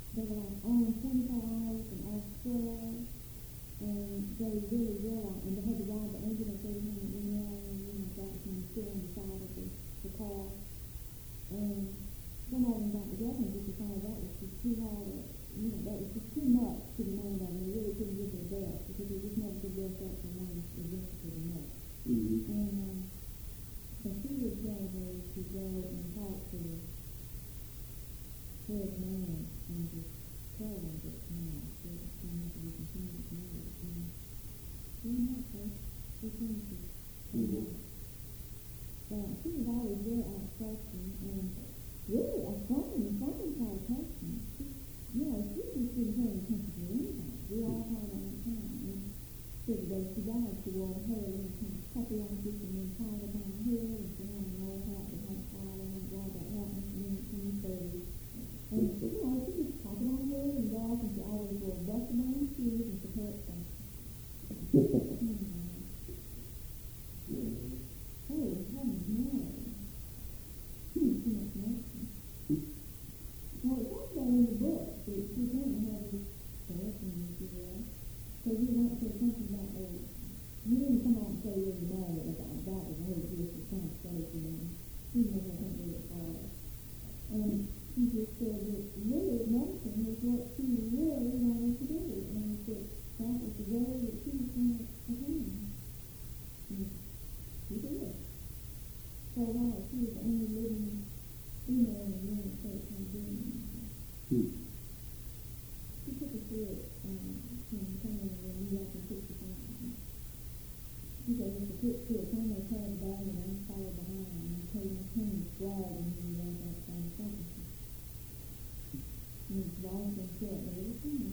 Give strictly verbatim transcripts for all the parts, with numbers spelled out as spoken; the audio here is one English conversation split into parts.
they were like on twenty-four hours and off twelve, and they really realized, and they had to ride the ambulance every time it went out, and you know, that was when still on the side of the, the car, and some of them got together and just decided that was just too hard, or, you know, that was just too much to demand of them. They really couldn't give their best because they just never could rest up from one adventure to the next. Mm-hmm. And um, so she would tell her to go and talk to the head man and just tell them that, you know, they don't have to be continued to know it. And doing that, they seemed to come out. But she was always very outspoken and really a fun, fun kind of person. She, you know, she just didn't pay any attention to anything. We all had our own time. And so the day she died, she wore her hair, you know, kind of puffy on just and then tied up on her head, and she had an old hat that had a flower on it, wore that hat in the thirties. And, you know, she just popped it on her head and golf, and she always wore busted down shoes and she hurt them. Oh, heavens, no. Hmm, too much medicine. Now, it's also in the book that she didn't have this person, if you will. So you won't say something about, oh, you didn't come out and say you're mad about that, and oh, this is kind of safe, you know. She knows I think it was hard. And she just said that really medicine was what she really wanted to do, and that that was the way that she was going to attain. And she did. So while she was the only living female in the United States on doing anything, Hmm. she took a trip um, from somewhere in New York in sixty-five. She said, "It's a quick trip. I'm going to carry the bag and I'm follow behind, and I'll tell you my team's flag in New York outside of Washington." And it's Washington said, but it was fine.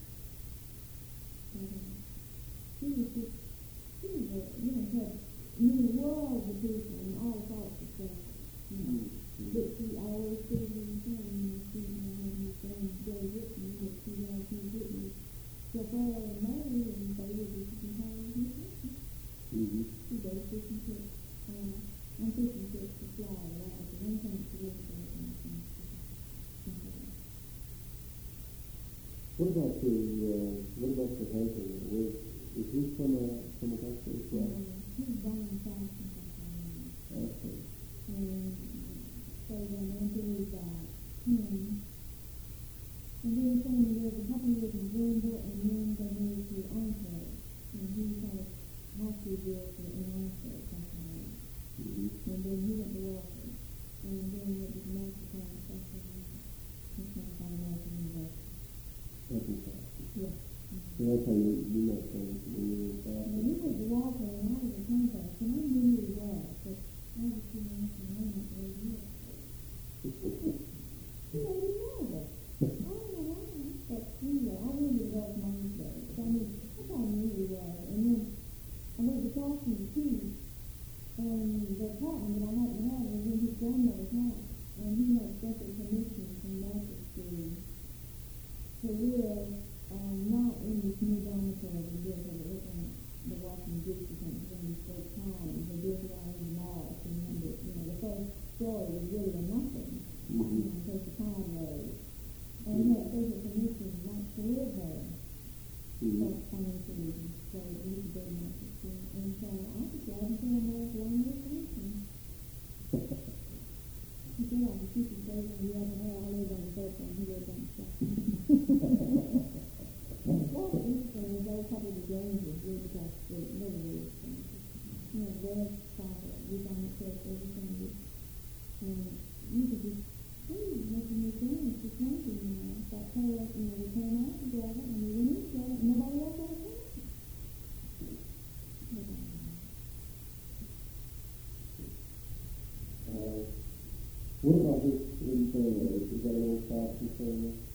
But uh, she was just, she was a, you know, had knew worlds of people and all sorts of stuff. You know, Mm-hmm. but she always said the same thing, you know, she, you know, when her friend Joe Whitney, that she was his Whitney, so far and married, and they were just in time with his person. Mm-hmm. She goes fishing trips, uh, on fishing trips to Florida. That was the one thing she really did. What about your, uh, what about your husband? Was, is he from a, from a country as well? Um, he's born in South Carolina. Okay. And so then until he got him, and then so he lived a couple years in Greenville, and then they moved to Antwerp, and he had hospital bills in Antwerp, South Carolina. Mm-hmm. And then he went to Walker, and then he went to the Master College of South Carolina. It's now called American University. That's fantastic. Yeah. So that's how you, you met him when you were in South And he went to Walker, and I was in contact, and I knew who he was, but I was too young to know him where he was. You know, he was it. I don't know why, but anyway, I knew he was Mom's Day. So I mean, I thought I knew who he was. And then I went to Washington too, and the apartment that I happened to have was in his grandmother's house, and he had special permission from medical school to live um, not in this new dormitory they built over it on the Washington D C Center, on the State College. They built it all in the mall, so you know, the, you know, the first story was really a nothing, Mm-hmm. you know, because the Palm Road. And he had special permission not to live there, Mm-hmm. for financial reasons, so he could go to medical school. And so I was glad to tell him that was one of those things. He said I was keeping days on the other hand, I lived on the third floor, and he lived on the second. Well, interesting is those couple of games was really across the street, literally. You know, red fire, we found it church every Sunday. And you could just see making these games just maybe, you know, that pair, you know, we came out together and we went in together and nobody else had a chance. But, um, Uh, what about his, his family? Is that an old Boston family?